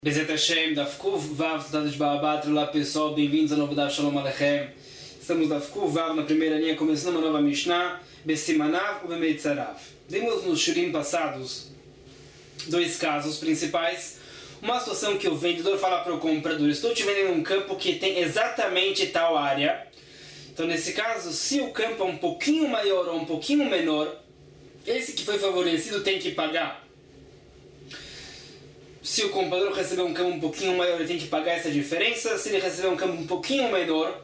Bezat Hashem, Daf Kuf Vav, Tadash Ba'abat, olá pessoal, bem-vindos ao novo Daf Shalom Aleichem. Estamos Daf Kuf Vav na primeira linha, começando uma nova Mishnah, Bessimanav ou Bemeitzarav. Vimos nos shurim passados dois casos principais. Uma situação que o vendedor fala para o comprador: estou te vendendo um campo que tem exatamente tal área. Então nesse caso, se o campo é um pouquinho maior ou um pouquinho menor, esse que foi favorecido tem que pagar. Se o comprador receber um campo um pouquinho maior, ele tem que pagar essa diferença. Se ele receber um campo um pouquinho menor,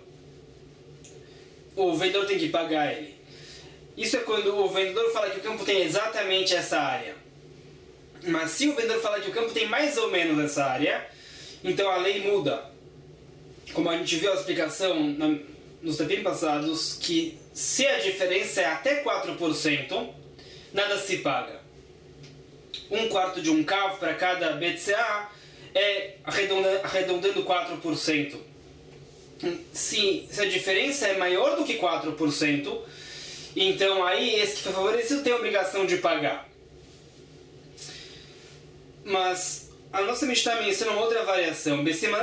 o vendedor tem que pagar ele. Isso é quando o vendedor fala que o campo tem exatamente essa área. Mas se o vendedor fala que o campo tem mais ou menos essa área, então a lei muda. Como a gente viu a explicação nos tempos passados, que se a diferença é até 4%, nada se paga. Um quarto de um cavo para cada BCA é arredondando 4%. Se a diferença é maior do que 4%, então aí esse que foi favorecido tem a obrigação de pagar. Mas a nossa Mishnah menciona uma outra variação.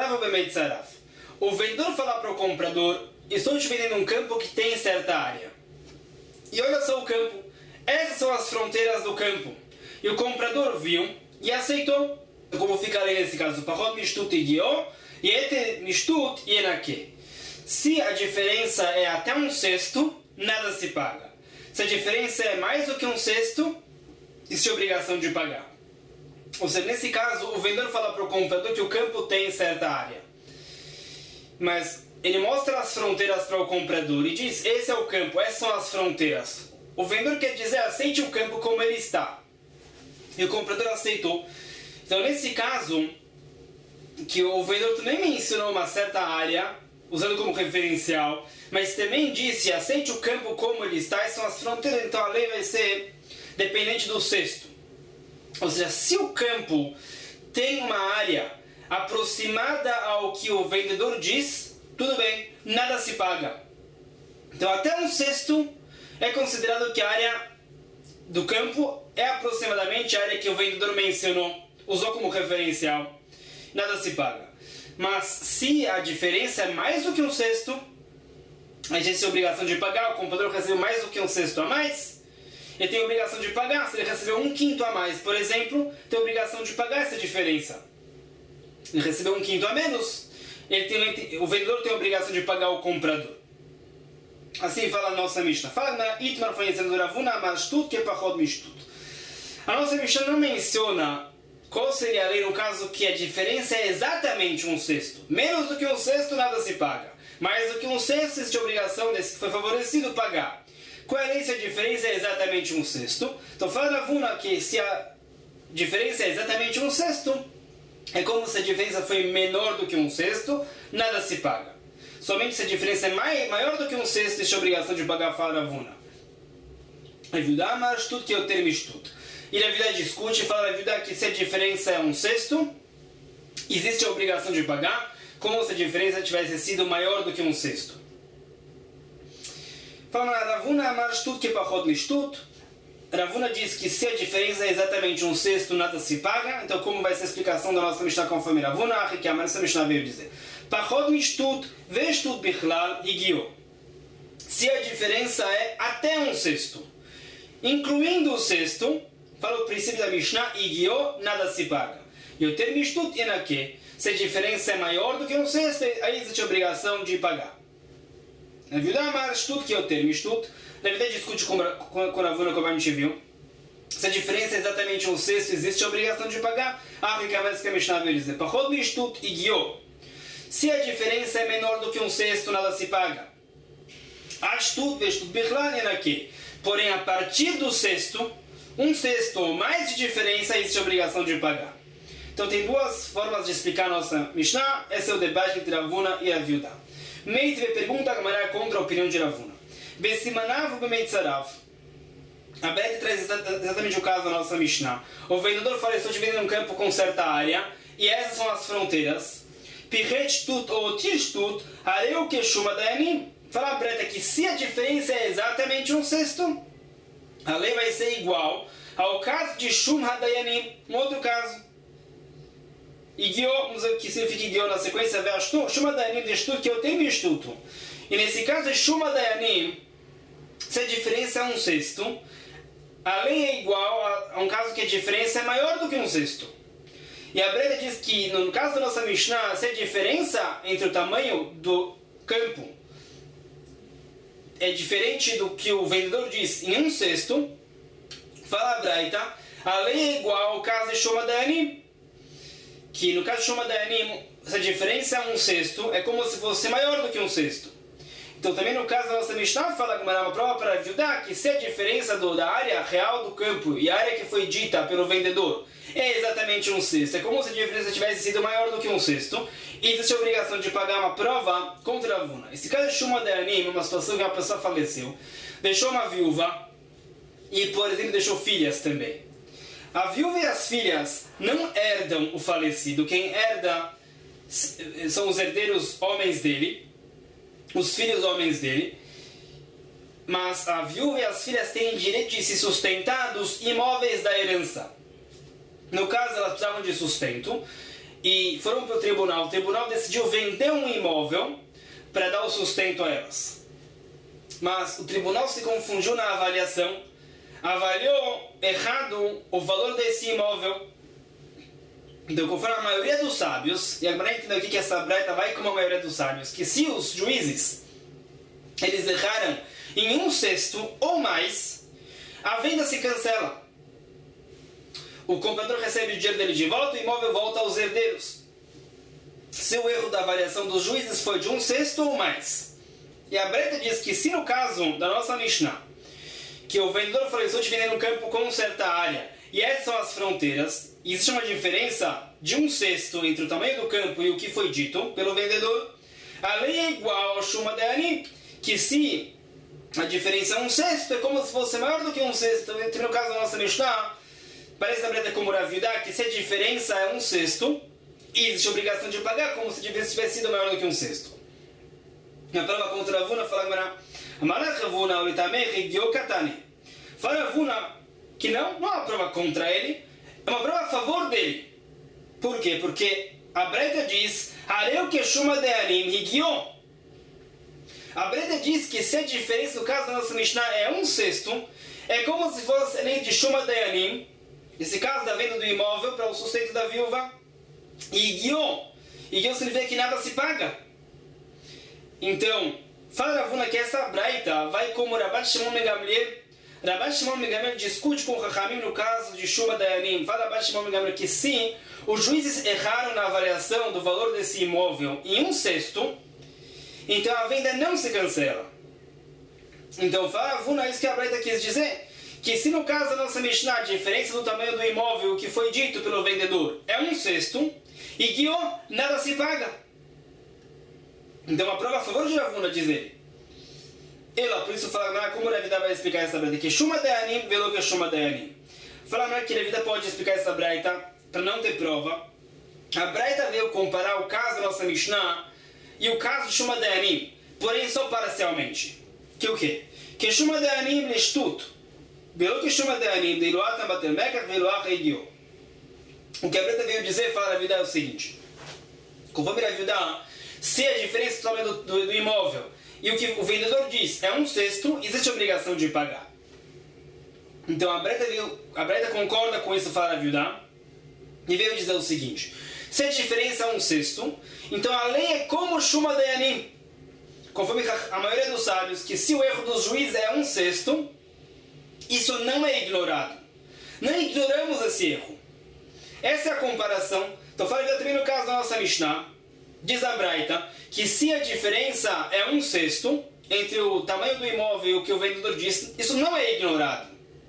O vendedor fala para o comprador: estou te vendendo um campo que tem certa área. E olha só o campo. Essas são as fronteiras do campo. E o comprador viu e aceitou. Como fica ali nesse caso? Pachot mishtut igio, yete mishtut yenake. Se a diferença é até um sexto, nada se paga. Se a diferença é mais do que um sexto, existe obrigação de pagar. Ou seja, nesse caso, o vendedor fala para o comprador que o campo tem certa área. Mas ele mostra as fronteiras para o comprador e diz: esse é o campo, essas são as fronteiras. O vendedor quer dizer: aceite o campo como ele está. E o comprador aceitou. Então, nesse caso, que o vendedor também mencionou uma certa área, usando como referencial, mas também disse: aceite o campo como ele está, essas são as fronteiras, então a lei vai ser dependente do sexto. Ou seja, se o campo tem uma área aproximada ao que o vendedor diz, tudo bem, nada se paga. Então, até um sexto é considerado que a área do campo é aproximadamente a área que o vendedor mencionou, usou como referencial, nada se paga. Mas se a diferença é mais do que um sexto, a gente tem a obrigação de pagar. O comprador recebeu mais do que um sexto a mais, ele tem a obrigação de pagar. Se ele recebeu um quinto a mais, por exemplo, tem a obrigação de pagar essa diferença. Ele recebeu um quinto a menos, o vendedor tem a obrigação de pagar o comprador. Assim fala a nossa Mishnah. Fala na Itmar Fanhecendo Ravuna, mas tudo que é Pachot Mishtut. A nossa Mishnah não menciona qual seria a lei no caso que a diferença é exatamente um sexto. Menos do que um sexto, nada se paga. Mais do que um sexto, existe a obrigação desse que foi favorecido pagar. Qual é a lei se a diferença é exatamente um sexto? Então fala na Ravuna que se a diferença é exatamente um sexto, é como se a diferença foi menor do que um sexto, nada se paga. Somente se a diferença é maior do que um sexto, existe a obrigação de pagar, fala Ravuna. Raviudá, mas tudo que eu termo estudo. E Raviudá discute e fala Raviudá que se a diferença é um sexto, existe a obrigação de pagar, como se a diferença tivesse sido maior do que um sexto. Fala Ravuna, mas tudo que Pachot Mishtut. Ravuna diz que se a diferença é exatamente um sexto, nada se paga. Então, como vai ser a explicação da nossa Mishnah conforme Ravuna? Que a nossa Mishnah veio dizer: Pachot Mishtut, Veshtut Bichlal, Higio. Se a diferença é até um sexto, incluindo o sexto, fala o princípio da Mishnah, Higio, nada se paga. E o termo Mishtut Yenake. Se a diferença é maior do que um sexto, aí existe a obrigação de pagar. Na verdade, mas tudo que é o termo Mishtut, na verdade discute com Ravuna, como a gente viu. Se a diferença é exatamente um sexto, existe a obrigação de pagar. Que a Mishnah veio dizer: Pachot Mishtut Higio. Se a diferença é menor do que um sexto, nada se paga. Porém, a partir do sexto, um sexto ou mais de diferença, existe a obrigação de pagar. Então, tem duas formas de explicar a nossa Mishnah. Esse é o debate entre Ravuna e Raviudá. Meitve pergunta a Gamara contra a opinião de Ravuna. Bessimanav ou Bemeitzarav? A Beth traz exatamente o caso da nossa Mishnah. O vendedor fala: estou te vendendo um campo com certa área, e essas são as fronteiras. Pichetstut ou Tirstut, Areu Keshuma Dayanim. Fala a Breta que se a diferença é exatamente um sexto, a lei vai ser igual ao caso de Shum Hadayanim, um outro caso. Igio, que significa Igio na sequência, Veashtu, Shuma Dayanim de Shtuto, que eu tenho Shtuto. E nesse caso, Shuma Dayanim, se a diferença é um sexto, a lei é igual a um caso que a diferença é maior do que um sexto. E a Breda diz que, no caso da nossa Mishnah, se a diferença entre o tamanho do campo é diferente do que o vendedor diz em um sexto, fala a Braita, a lei é igual ao caso de Shuma Dayanim, que no caso de Shuma Dayanim, se a diferença é um sexto, é como se fosse maior do que um sexto. Então também no caso da nossa Mishnah, fala uma prova para ajudar que se a diferença da área real do campo e a área que foi dita pelo vendedor é exatamente um sexto, é como se a diferença tivesse sido maior do que um sexto, e existe a obrigação de pagar uma prova contra a Ravuna. Esse caso de Shuma Dayanim, uma situação que uma pessoa faleceu, deixou uma viúva e, por exemplo, deixou filhas também. A viúva e as filhas não herdam o falecido, quem herda são os herdeiros homens dele, os filhos homens dele, mas a viúva e as filhas têm direito de se sustentar dos imóveis da herança. No caso, elas precisavam de sustento e foram para o tribunal decidiu vender um imóvel para dar o sustento a elas. Mas o tribunal se confundiu na avaliação, avaliou errado o valor desse imóvel. Então, conforme a maioria dos sábios, e agora entendeu o que essa braita vai como a maioria dos sábios, que se os juízes eles erraram em um sexto ou mais, a venda se cancela. O comprador recebe o dinheiro dele de volta e o imóvel volta aos herdeiros. Se o erro da avaliação dos juízes foi de um sexto ou mais. E a braita diz que se no caso da nossa Mishnah, que o vendedor falou, estou te vendendo um campo com certa área, e essas são as fronteiras, e existe uma diferença de um sexto entre o tamanho do campo e o que foi dito pelo vendedor, a lei é igual ao Shuma Dayanim, que se a diferença é um sexto, é como se fosse maior do que um sexto. Então, no caso da nossa Mishnah, parece a Breta como Rav Yudá, que se a diferença é um sexto, e existe a obrigação de pagar como se a diferença tivesse sido maior do que um sexto. Na prova contra Ravuna, fala Amarach Ravuna, Oritamei, Regio Katane. Fala Ravuna que não é uma prova contra ele, é uma prova a favor dele. Por quê? Porque a Breta diz Hareu que Shuma Dayanim Higio. A Breta diz que se a diferença no caso da nossa Mishnah é um sexto, é como se fosse a lei de Shuma Dayanim, esse caso da venda do imóvel para o sustento da viúva, e Higio significa que nada se paga. Então, fala Ravuna que essa Braita vai como Rabban Shimon ben Gamliel. Rabban Shimon ben Gamliel discute com o Chachamim no caso de Shuma Dayanim. Fala Rabban Shimon ben Gamliel que sim, os juízes erraram na avaliação do valor desse imóvel em um sexto, então a venda não se cancela. Então fala Ravuna isso que a Braita quis dizer, que se no caso da nossa Mishnah a diferença do tamanho do imóvel que foi dito pelo vendedor é um sexto, e que nada se paga. Então a prova a favor de Ravuna diz ele. Ela, por isso fala como Rav Yudá vai explicar essa braita que Shuma Dayanim velo que Shuma Dayanim. Fala que Rav Yudá pode explicar essa braita para não ter prova. A braita veio comparar o caso da nossa Mishnah e o caso de Shuma Dayanim, porém só parcialmente. Que o quê? Que Shuma Dayanim leshtut velo que Shuma Dayanim de Iluatam bater mekach veluach Higio. O que a braita veio dizer, fala Rav Yudá, é o seguinte: conforme Rav Yudá, se a diferença do tamanho do imóvel e o que o vendedor diz é um sexto, existe a obrigação de pagar. Então a Braita concorda com isso, fala Rav Yudá, e veio dizer o seguinte: se a diferença é um sexto, então a lei é como Shuma Dayanim, conforme a maioria dos sábios, que se o erro dos juízes é um sexto, isso não é ignorado. Não ignoramos esse erro. Essa é a comparação. Então fala também no caso da nossa Mishnah, diz a Braita que se a diferença é um sexto entre o tamanho do imóvel e o que o vendedor disse, isso não é ignorado.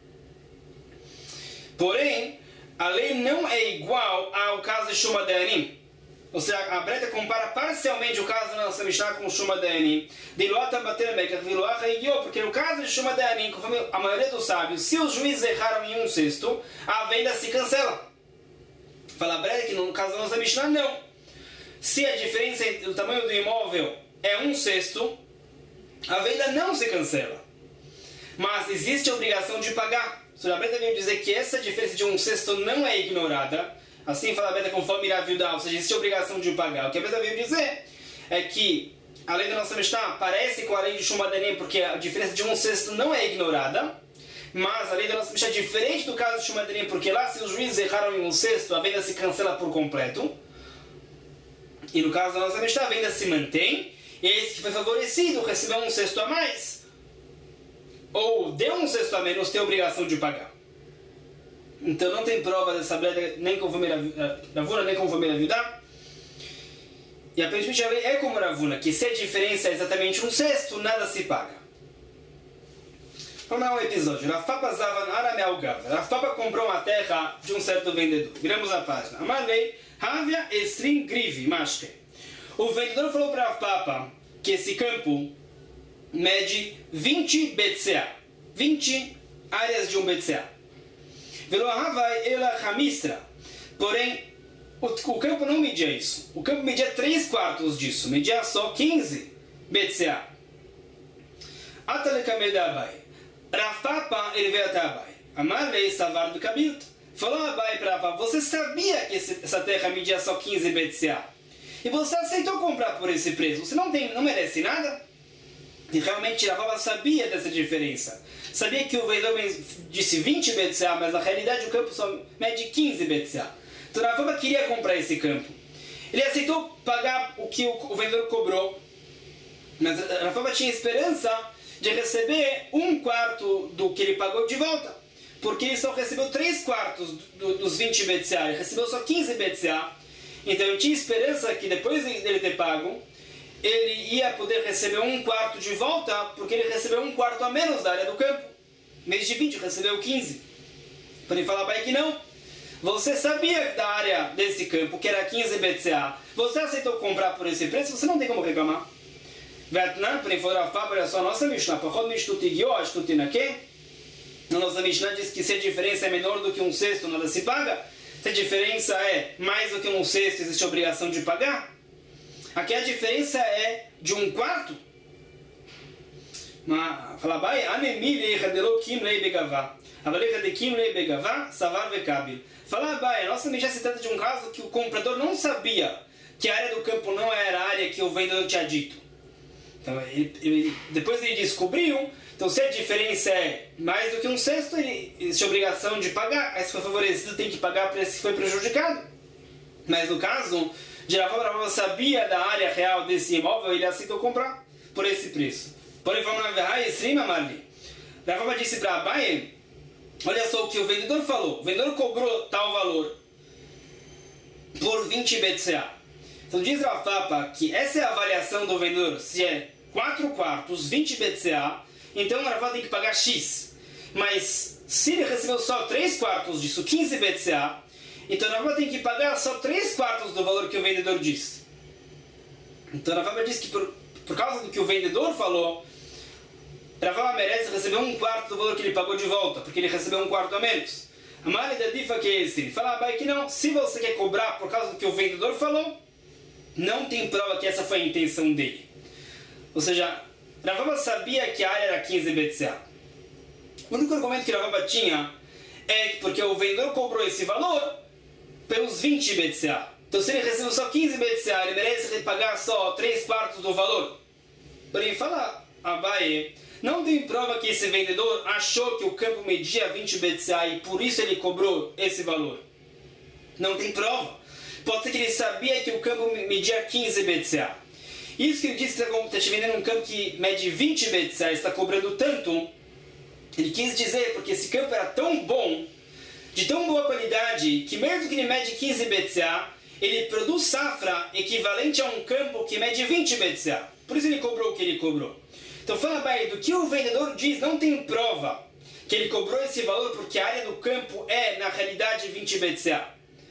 Porém, a lei não é igual ao caso de Shuma Dayanim. Ou seja, a Braita compara parcialmente o caso da nossa Mishnah com o Shuma Dayanim. Porque no caso de Shuma Dayanim, conforme a maioria dos sábios, se os juízes erraram em um sexto, a venda se cancela. Fala a Braita que no caso da nossa Mishnah, não. Se a diferença entre o tamanho do imóvel é um sexto, a venda não se cancela. Mas existe a obrigação de pagar. O Braita veio dizer que essa diferença de um sexto não é ignorada. Assim fala a Beta conforme Rav Yudá, ou seja, existe a obrigação de pagar. O que a Beta veio dizer é que a lei da nossa Mishnah parece com a lei de Shumadanim, porque a diferença de um sexto não é ignorada, mas a lei da nossa Mishnah é diferente do caso de Shumadanim, porque lá se os juízes erraram em um sexto, a venda se cancela por completo. E no caso da nossa Mishnah, a venda se mantém, e esse que foi favorecido recebeu um sexto a mais, ou deu um sexto a menos, tem a obrigação de pagar. Então não tem prova dessa breda, nem conforme Ravuna, nem conforme Rav Yudá. E aparentemente a lei é como Ravuna, que se a diferença é exatamente um sexto, nada se paga. Vamos lá um episódio. Rav Papa Zavan Arameal Gava. Rav Papa comprou uma terra de um certo vendedor. Viramos a página. Amarlei, Havia Estrim Grivi, Mashke. O vendedor falou para Rav Papa que esse campo mede 20 BCA. 20 áreas de um BCA. Velo Havai Ela Hamistra. Porém, o campo não media isso. O campo media 3/4 disso. Media só 15 BCA. Atalekamed Abai. Rav Papa, ele veio até Abai. Amarlei Savar do Kabilt. Falou a Abai para Rav Papa, você sabia que essa terra media só 15 BCA? E você aceitou comprar por esse preço. Você não merece nada? E realmente Rav Papa sabia dessa diferença. Sabia que o vendedor disse 20 BCA, mas na realidade o campo só mede 15 BCA. Então Rav Papa queria comprar esse campo. Ele aceitou pagar o que o vendedor cobrou, mas Rav Papa tinha esperança de receber 1/4 do que ele pagou de volta, porque ele só recebeu 3/4 dos 20 BCA, ele recebeu só 15 BCA. Então ele tinha esperança que depois dele ter pago, ele ia poder receber 1/4 de volta, porque ele recebeu 1/4 a menos da área do campo. Em vez de 20, recebeu 15. Para ele falar para ele que não. Você sabia da área desse campo, que era 15 BCA, você aceitou comprar por esse preço, você não tem como reclamar. Vietnã, para ele falar, olha só, a nossa Mishnah, a nossa Mishnah diz que se a diferença é menor do que um sexto, nada se paga. Se a diferença é mais do que um sexto, existe a obrigação de pagar. Aqui a diferença é de 1/4. Fala, vai, fala, vai, a nossa Mishnah se trata de um caso que o comprador não sabia que a área do campo não era a área que o vendedor tinha dito. Então, depois ele descobriu, então se a diferença é mais do que um sexto, existe a obrigação de pagar. Esse que foi favorecido tem que pagar para esse que foi prejudicado. Mas no caso de Rav Papa sabia da área real desse imóvel, ele aceitou comprar por esse preço. Porém, vamos lá ver, Rav Papa disse para Abai, olha só o que o vendedor falou. O vendedor cobrou tal valor por 20 BCA. Então diz Rav Papa que essa é a avaliação do vendedor, se é 4/4, 20 BCA, então o Rav Papa tem que pagar X. Mas se ele recebeu só 3/4 disso, 15 BCA, então o Rav Papa tem que pagar só 3/4 do valor que o vendedor disse. Então o Rav Papa diz que por causa do que o vendedor falou, Rav Papa merece receber 1/4 do valor que ele pagou de volta, porque ele recebeu 1/4 a menos. A malha da difa que é esse. Fala, Abai, que não. Se você quer cobrar por causa do que o vendedor falou, não tem prova que essa foi a intenção dele. Ou seja, Rav Papa sabia que a área era 15 BCA. O único argumento que Rav Papa tinha é que porque o vendedor cobrou esse valor pelos 20 BCA. Então se ele recebeu só 15 BCA, ele merece pagar só 3/4 do valor. Porém, fala Abai, não tem prova que esse vendedor achou que o campo media 20 BCA e por isso ele cobrou esse valor. Não tem prova. Pode ser que ele sabia que o campo media 15 BCA. Isso que ele disse que está te vendendo um campo que mede 20 BCA, está cobrando tanto, ele quis dizer porque esse campo era tão bom, de tão boa qualidade, que mesmo que ele mede 15 BCA, ele produz safra equivalente a um campo que mede 20 BCA. Por isso ele cobrou o que ele cobrou. Então fala, Bai, do que o vendedor diz, não tem prova que ele cobrou esse valor porque a área do campo é, na realidade, 20 BCA.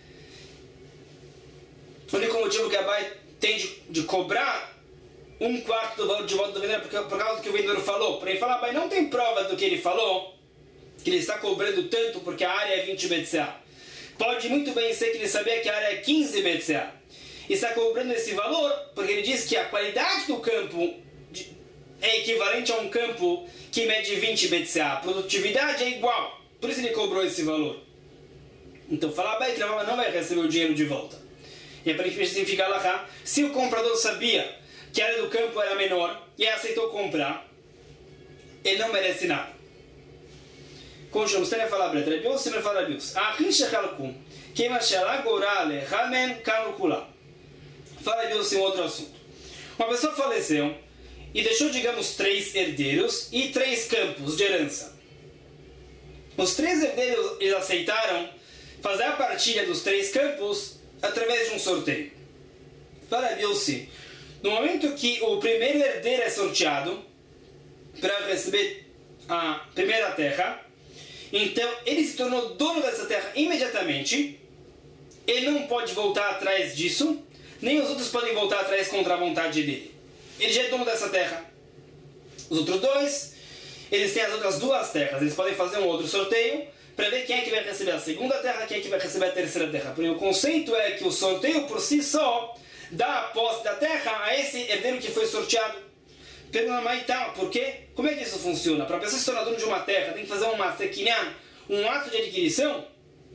O único motivo que a Bai tem de cobrar 1/4 do valor de volta do vendedor por causa do que o vendedor falou. Porém, fala, Bai, não tem prova do que ele falou, que ele está cobrando tanto porque a área é 20 BCA. Pode muito bem ser que ele sabia que a área é 15 BCA. E está cobrando esse valor porque ele diz que a qualidade do campo é equivalente a um campo que mede 20 BCA. A produtividade é igual. Por isso ele cobrou esse valor. Então falar bem que não vai receber o dinheiro de volta. E aparentemente significa alahá. Se o comprador sabia que a área do campo era menor e aceitou comprar, ele não merece nada. Continuamos, você vai falar para Rebius, você vai falar para Rebius. Achin shechalkum, kema shalagora lechamen kanukula. Fala Rebius em outro assunto. Uma pessoa faleceu e deixou, digamos, 3 herdeiros e 3 campos de herança. Os 3 herdeiros eles aceitaram fazer a partilha dos 3 campos através de um sorteio. Fala Rebius, no momento que o primeiro herdeiro é sorteado para receber a primeira terra, então ele se tornou dono dessa terra imediatamente. Ele não pode voltar atrás disso, nem os outros podem voltar atrás contra a vontade dele. Ele já é dono dessa terra. Os outros 2, eles têm as outras 2 terras. Eles podem fazer um outro sorteio para ver quem é que vai receber a segunda terra, quem é que vai receber a terceira terra. Porque o conceito é que o sorteio por si só dá a posse da terra a esse herdeiro que foi sorteado. Pergunta, mas então, por quê? Como é que isso funciona? Para a pessoa se tornar dono de uma terra, tem que fazer uma sequinyan, um ato de adquisição.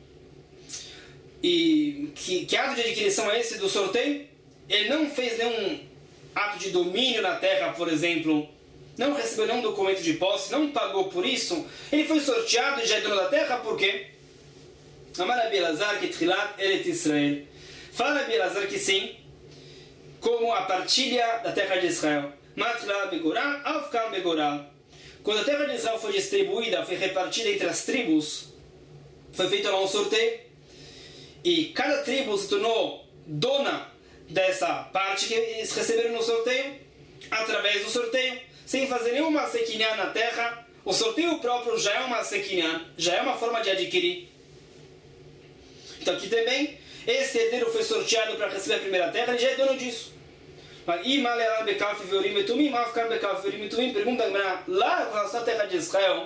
E que ato de adquisição é esse do sorteio? Ele não fez nenhum ato de domínio na terra, por exemplo, não recebeu nenhum documento de posse, não pagou por isso. Ele foi sorteado e já é dono da terra, por quê? Amar Rabi Elazar que Tchilat Eretz Israel. Fala Rabi Elazar que sim, como a partilha da terra de Israel. Matla Begoral, Afkam Begoral. Quando a terra de Israel foi distribuída, foi repartida entre as tribos, foi feito lá um sorteio, e cada tribo se tornou dona dessa parte que eles receberam no sorteio, através do sorteio, sem fazer nenhuma sequinhã na terra. O sorteio próprio já é uma sequinhã, já é uma forma de adquirir. Então aqui também, esse herdeiro foi sorteado para receber a primeira terra, ele já é dono disso. Pergunta lá na terra de Israel,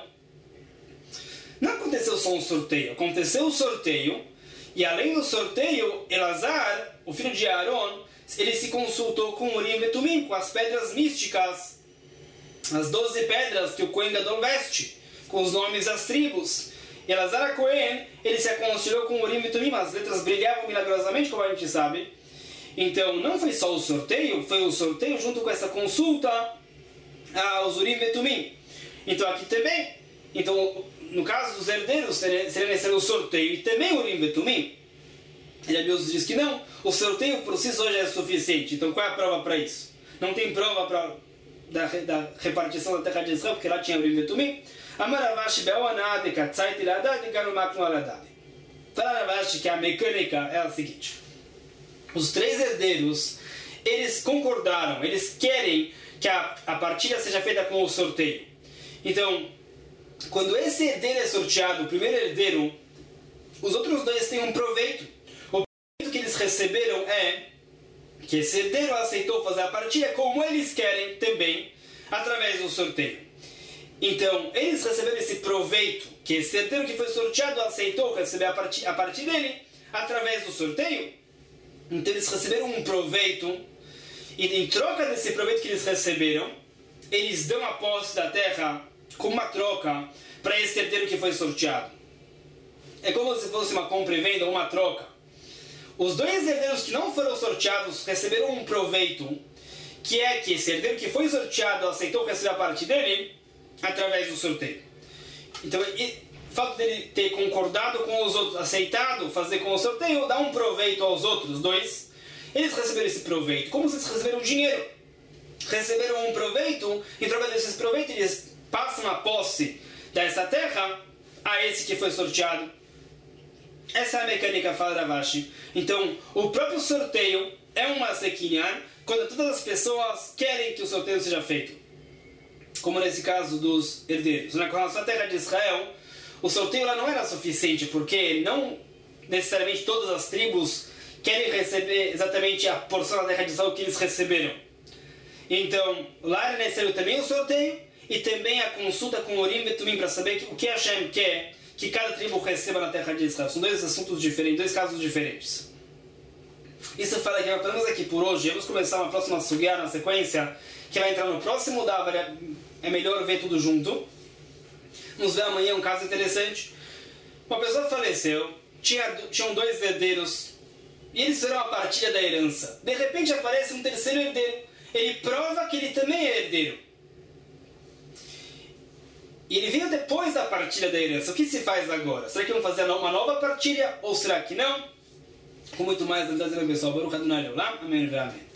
não aconteceu só um sorteio, aconteceu o sorteio, e além do sorteio, Elazar, o filho de Aaron, ele se consultou com Urim e Tumim, com as pedras místicas, as 12 pedras que o Cohen Gadol veste, com os nomes das tribos. Elazar a Cohen, ele se aconselhou com Urim e Tumim, as letras brilhavam milagrosamente, como a gente sabe. Então, não foi só o sorteio, foi o sorteio junto com essa consulta aos Urim e Tumim. Então, aqui também, então, no caso dos herdeiros, seria necessário o sorteio e também o Urim e Tumim. E a Deus diz que não, o sorteio por si só já é suficiente. Então, qual é a prova para isso? Não tem prova da repartição da terra de Israel, porque lá tinha Urim e Tumim. Amar Ravashi be'oanad katzait iladad ganu maknu aladad. Fala Ravashi que a mecânica é a seguinte: os 3 herdeiros, eles concordaram, eles querem que a partilha seja feita com o sorteio. Então, quando esse herdeiro é sorteado, o primeiro herdeiro, os outros 2 têm um proveito. O proveito que eles receberam é que esse herdeiro aceitou fazer a partilha como eles querem também, através do sorteio. Então, eles receberam esse proveito, que esse herdeiro que foi sorteado aceitou receber a partir dele, através do sorteio. Então eles receberam um proveito, e em troca desse proveito que eles receberam, eles dão a posse da terra como uma troca para esse herdeiro que foi sorteado. É como se fosse uma compra e venda, uma troca. Os 2 herdeiros que não foram sorteados receberam um proveito, que é que esse herdeiro que foi sorteado aceitou receber a parte dele através do sorteio. Então, o fato dele ter concordado com os outros, aceitado fazer com o sorteio, dá um proveito aos outros 2. Eles receberam esse proveito, como se eles receberam dinheiro. Receberam um proveito, em troca desses proveitos, eles passam a posse dessa terra a esse que foi sorteado. Essa é a mecânica, fala Ravashi. Então, o próprio sorteio é uma sequinha quando todas as pessoas querem que o sorteio seja feito. Como nesse caso dos herdeiros. Na terra de Israel, o sorteio lá não era suficiente, porque não necessariamente todas as tribos querem receber exatamente a porção da terra de Israel que eles receberam. Então, lá era necessário também o sorteio e também a consulta com Urim e Tumim para saber o que Hashem quer que cada tribo receba na terra de Israel. São 2 assuntos diferentes, 2 casos diferentes. Isso fala que apenas aqui por hoje. Vamos começar uma próxima sugya na sequência, que vai entrar no próximo Davar. É melhor ver tudo junto. Vamos ver amanhã um caso interessante. Uma pessoa faleceu, tinham dois herdeiros e eles fizeram a partilha da herança. De repente aparece um terceiro herdeiro. Ele prova que ele também é herdeiro. E ele veio depois da partilha da herança. O que se faz agora? Será que vão fazer uma nova partilha ou será que não? Com muito mais, pessoal. Baruch Adonai Leolam. Amém.